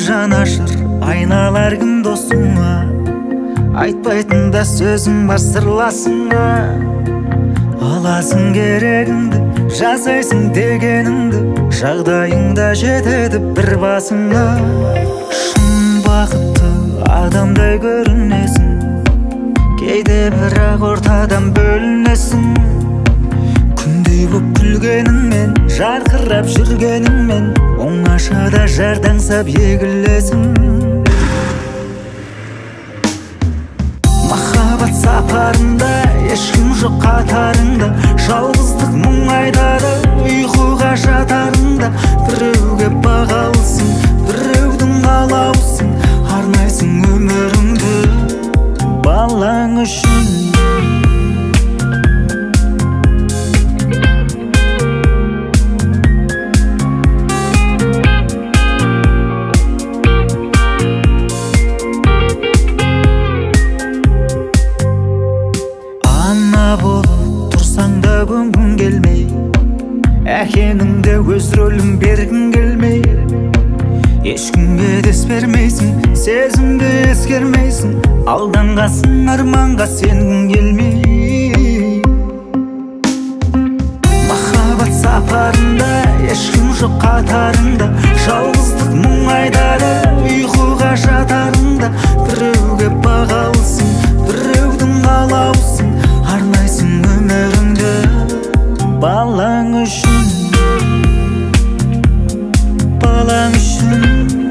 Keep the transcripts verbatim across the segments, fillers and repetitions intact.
жанашыр, айналар кім досыңа? Айтпайтын да сөзім бар сырласыңа. Аласың керегіңді, жасайсың дегеніңді, жағдайыңда жетеді бір басыңа. Шын бақытты адамдай көрінесің, кейде бірақ ортадан бөлінесің. Күндей боп күлгеніңмен, жарқырап жүргеніңмен, оңашада жардаңсап егілесің. Махаббат сапарында ешкім жоқ қатарыңда, жалғыздық мұң айдары ұйқыға жатарында. Біреуге бағалысың, біреудің қалаусың, арнайсың өміріңді балаң үшін. Көнгің келмей, әкеніңде өз рөлін бергің келмей, ешкімге дес бермейсің, сезімді ескермейсің, алданғасың арманға сенгің келмей. Махаббат сапарында ешкім жоқ қатарында, жалғыздық мұң айдары ұйқыға жатарында. Біреуге бағалысың, біреудің қалаусың, арнайсың өміріңді балаң үшін, балаң үшін.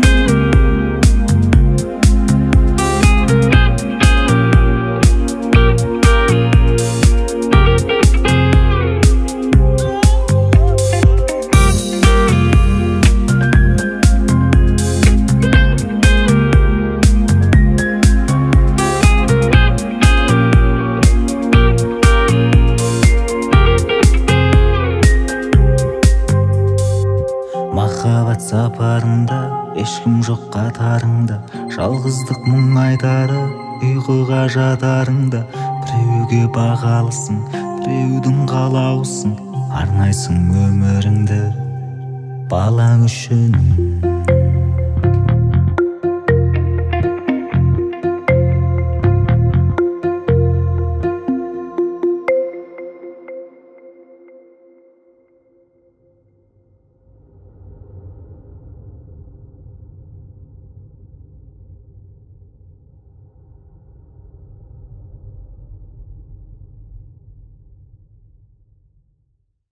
Махаббат сапарында ешкім жоқ қатарыңда, жалғыздық мұң айдары ұйқыға жатарыңда. Біреуге бағалысың, біреудің қалаусың, арнайсың өміріңді балаң үшін.